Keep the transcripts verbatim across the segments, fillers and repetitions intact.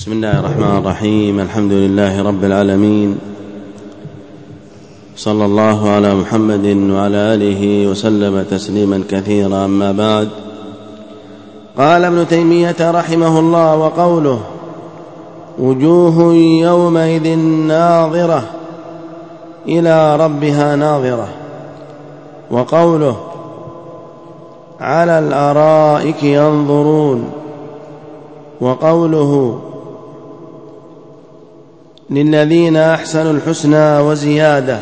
بسم الله الرحمن الرحيم. الحمد لله رب العالمين، صلى الله على محمد وعلى آله وسلم تسليما كثيرا. أما بعد، قال ابن تيمية رحمه الله: وقوله وجوه يومئذ ناظرة إلى ربها ناظرة، وقوله على الأرائك ينظرون، وقوله للذين أحسنوا الحسنى وزيادة،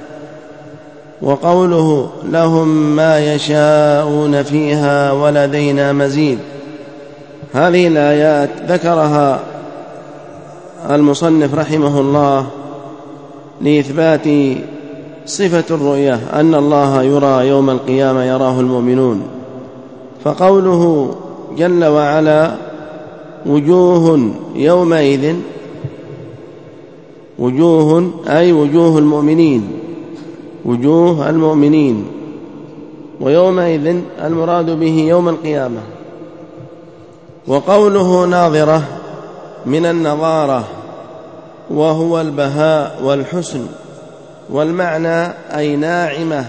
وقوله لهم ما يشاءون فيها ولدينا مزيد. هذه الآيات ذكرها المصنف رحمه الله لإثبات صفة الرؤية، أن الله يرى يوم القيامة، يراه المؤمنون. فقوله جل وعلا وجوه يومئذ، وجوه أي وجوه المؤمنين، وجوه المؤمنين، ويومئذ المراد به يوم القيامة. وقوله ناظرة من النظارة، وهو البهاء والحسن، والمعنى أي ناعمة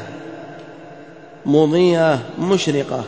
مضيئة مشرقة.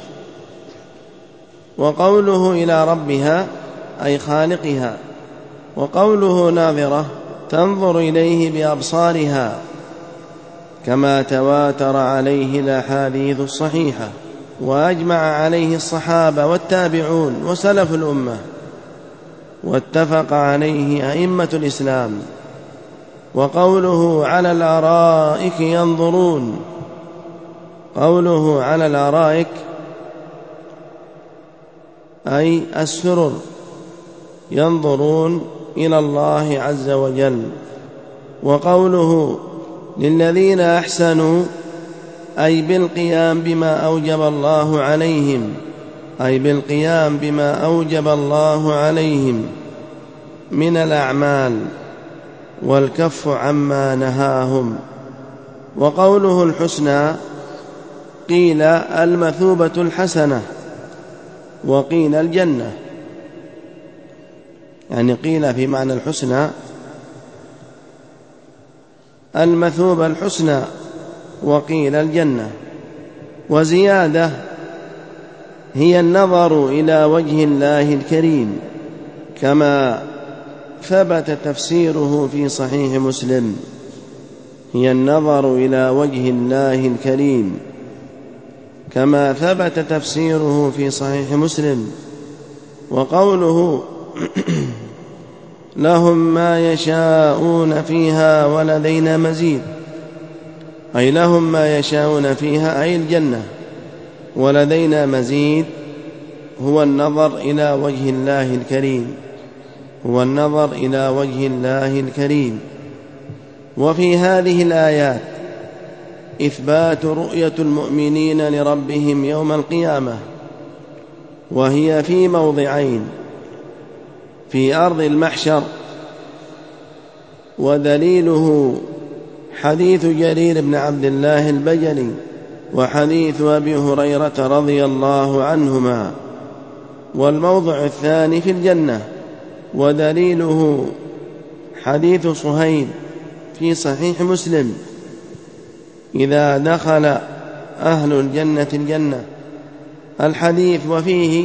وقوله إلى ربها أي خالقها. وقوله ناظرة تنظر إليه بأبصارها، كما تواتر عليه الأحاديث الصحيحة، وأجمع عليه الصحابة والتابعون وسلف الأمة، واتفق عليه أئمة الإسلام. وقوله على الأرائك ينظرون، قوله على الأرائك أي السرر، ينظرون إلى الله عز وجل. وقوله للذين أحسنوا أي بالقيام بما أوجب الله عليهم، أي بالقيام بما أوجب الله عليهم من الأعمال، والكف عما نهاهم. وقوله الحسنى قيل المثوبة الحسنة، وقيل الجنة، يعني قيل في معنى الحسنى المثوبة الحسنى، وقيل الجنة. وزيادة هي النظر إلى وجه الله الكريم، كما ثبت تفسيره في صحيح مسلم، هي النظر إلى وجه الله الكريم، كما ثبت تفسيره في صحيح مسلم. وقوله لهم ما يشاءون فيها ولدينا مزيد، أي لهم ما يشاءون فيها أي الجنة، ولدينا مزيد هو النظر إلى وجه الله الكريم، هو النظر إلى وجه الله الكريم. وفي هذه الآيات إثبات رؤية المؤمنين لربهم يوم القيامة، وهي في موضعين: في أرض المحشر، ودليله حديث جرير بن عبد الله البجلي، وحديث أبي هريرة رضي الله عنهما. والموضع الثاني في الجنة، ودليله حديث صهيب في صحيح مسلم: إذا دخل أهل الجنة الجنة. الحديث وفيه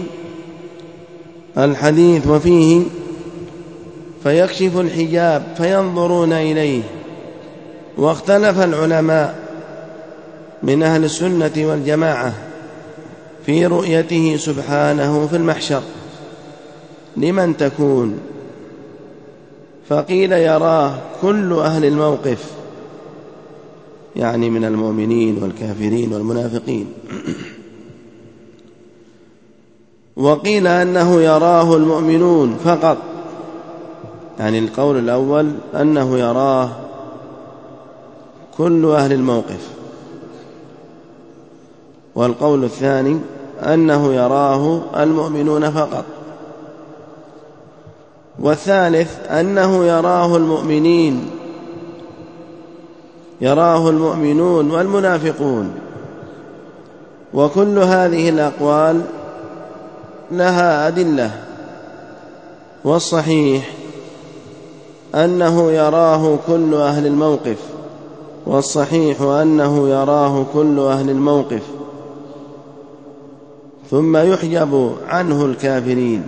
الحديث وفيه فيكشف الحجاب فينظرون إليه. واختلف العلماء من أهل السنة والجماعة في رؤيته سبحانه في المحشر لمن تكون، فقيل يراه كل أهل الموقف، يعني من المؤمنين والكافرين والمنافقين. وقيل أنه يراه المؤمنون فقط، يعني القول الأول أنه يراه كل أهل الموقف، والقول الثاني أنه يراه المؤمنون فقط، والثالث أنه يراه المؤمنين، يراه المؤمنون والمنافقون. وكل هذه الأقوال لها أدلة والصحيح أنه يراه كل أهل الموقف والصحيح أنه يراه كل أهل الموقف ثم يحجب عنه الكافرين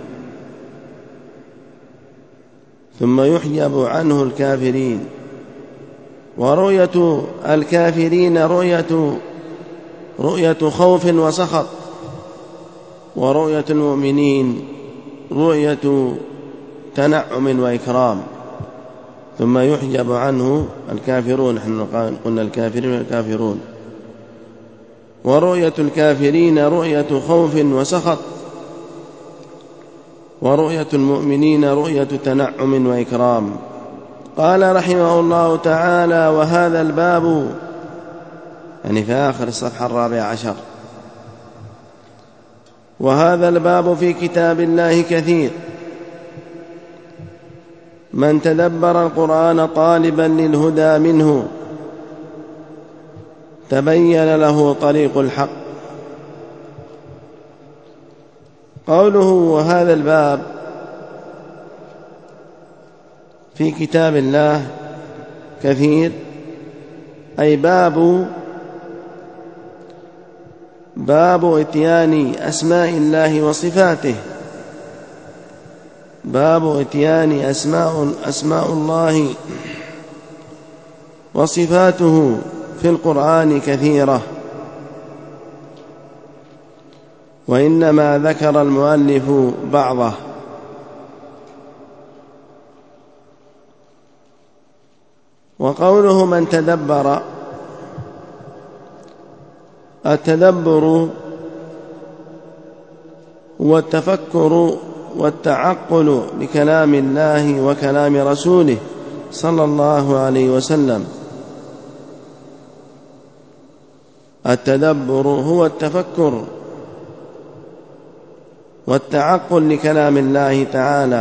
ثم يحجب عنه الكافرين ورؤية الكافرين رؤية رؤية خوف وسخط، ورؤية المؤمنين رؤية تنعم وإكرام. ثم يحجب عنه الكافرون، نحن قلنا الكافرين والكافرون. ورؤية الكافرين رؤية خوف وسخط، ورؤية المؤمنين رؤية تنعم وإكرام. قال رحمه الله تعالى: وهذا الباب، يعني في آخر الصفحة الرابعة عشر، وهذا الباب في كتاب الله كثير، من تدبر القرآن طالبا للهدى منه تبين له طريق الحق. قوله وهذا الباب في كتاب الله كثير، أي باب باب إتيان أسماء الله وصفاته، باب إتيان أسماء, أسماء الله وصفاته في القرآن كثيرة، وإنما ذكر المؤلف بعضه. وقوله من تدبر، التدبر هو التفكر والتعقل بكلام الله وكلام رسوله صلى الله عليه وسلم. التدبر هو التفكر والتعقل لكلام الله تعالى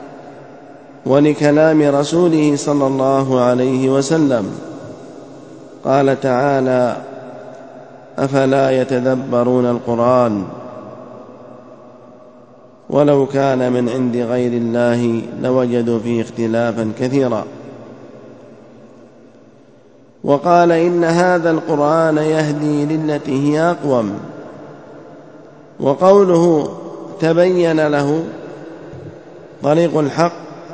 ولكلام رسوله صلى الله عليه وسلم. قال تعالى: أفلا يتدبرون القرآن ولو كان من عند غير الله لوجدوا فيه اختلافا كثيرا. وقال: إن هذا القرآن يهدي للتي هي أقوم. وقوله تبين له طريق الحق،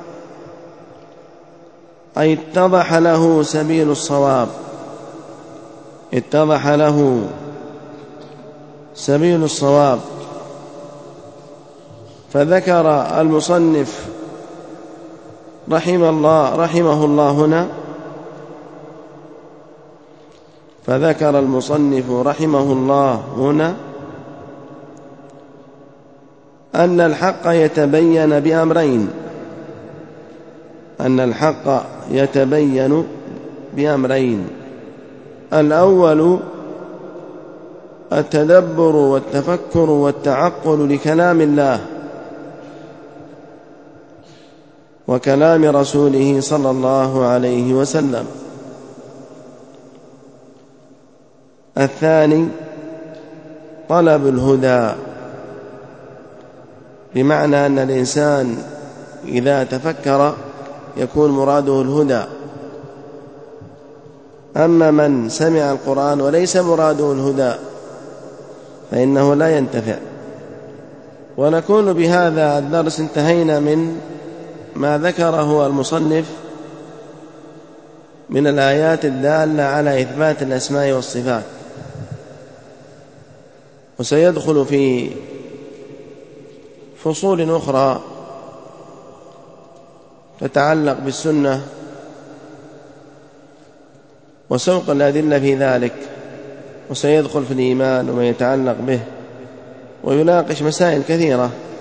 أي اتضح له سبيل الصواب، اتضح له سبيل الصواب. فذكر المصنف رحمه الله رحمه الله هنا فذكر المصنف رحمه الله هنا أن الحق يتبين بأمرين أن الحق يتبين بأمرين الأول التدبر والتفكر والتعقل لكلام الله وكلام رسوله صلى الله عليه وسلم. الثاني طلب الهدى، بمعنى أن الإنسان إذا تفكر يكون مراده الهدى. أما من سمع القرآن وليس مراده الهدى فإنه لا ينتفع. ونكون بهذا الدرس انتهينا من ما ذكره المصنف من الآيات الدالة على إثبات الأسماء والصفات، وسيدخل في فصول أخرى تتعلق بالسنة وسوق الأدلة في ذلك، وسيدخل في الإيمان وما يتعلق به، ويناقش مسائل كثيرة